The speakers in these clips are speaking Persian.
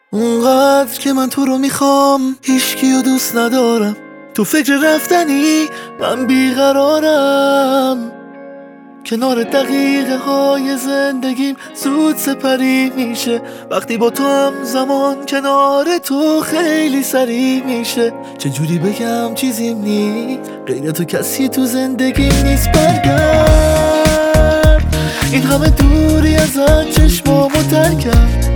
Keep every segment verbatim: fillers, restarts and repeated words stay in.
اونقدر که من تو رو میخوام، هیچکیو دوست ندارم. تو فکر رفتنی من بیقرارم. کنار دقیقه های زندگیم زود سپری میشه. وقتی با تو هم زمان کنار تو خیلی سریع میشه. چجوری بگم چیزیم نیست، غیر تو کسی تو زندگیم نیست. برگرد، این همه دوری ازت چشمامو تر کرد.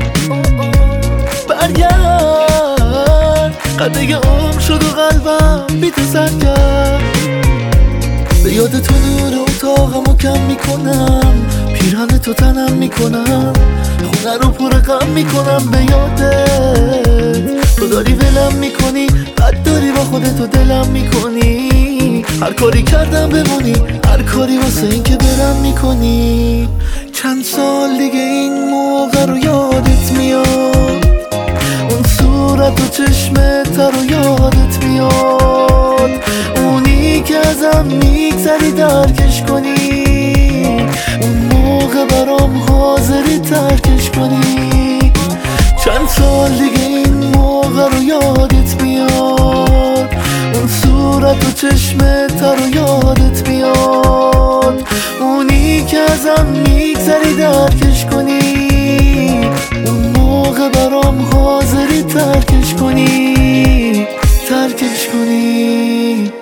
برگرد، قدگه عمر شد و قلبم بی تو سر کرد. به یاد تو نور اتاقمو کم میکنم، پیرهن تو تنم میکنم، خونه رو پر غم میکنم. به یادت تو داری ولم میکنی، بد داری با خودت و دلم میکنی. هر کاری کردم بمونی، هر کاری واسه این که برم میکنی. چند سال دیگه این موقع رو یادت میاد، اون صورت و چشمت رو یادت میاد. اونی که ازم میگذری درکش کنی، اون موقع برام حاضری ترکش کنی. چند سال دیگه این موقع رو یادت میاد، اون صورت و چشمت رو یادت میاد. اونی که ازم میگذری درکش کنی، اون موقع برام حاضری ترکش کنی، ترکش کنی.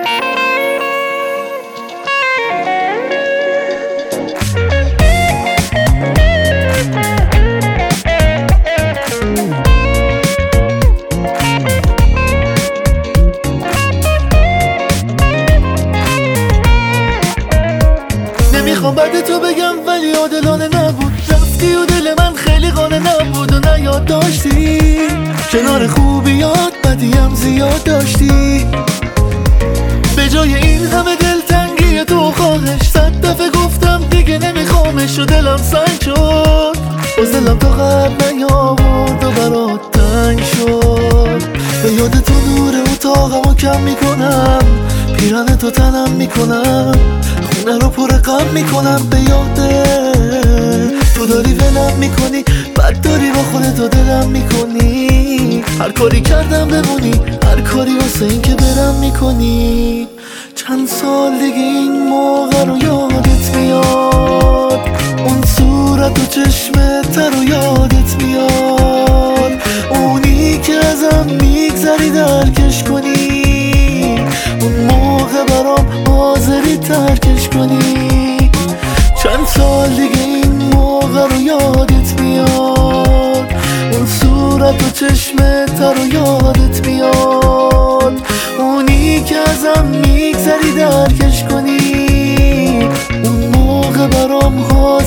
نمیخوام بعد تو بگم ولی عادلانه نبود. رفتی و دل من خیلی قانه نبود و نیاد داشتی. کنار خوبیات بدیم زیاد داشتی. به جای این همه دلتنگی تو خواهش، صد دفعه گفتم دیگه نمیخوامش و دلم سنگ شد. باز دلم تا قبل نیاورد و برات تنگ شد. به یاد تو نور اتاقمو کم میکنم، پیرهن تو تنم میکنم، خونه رو پر غم میکنم. به یادت تو داری ولم میکنی، بد داری با خودت و دلم میکنی. هر کاری کردم بمونی، هر کاری واسه این که برم میکنی. چند سال دیگه این موقع رو یادت میاد، اون صورت و چشمت رو یادت میاد. اونی که ازم میگذری درکش کنی، اون موقع برام حاضری ترکش کنی. چند سال دیگه این موقع رو یادت میاد، اون صورت و چشمت رو یادت میاد. اونی که ازم میگذری درکش کنی، اون موقع برام حاضری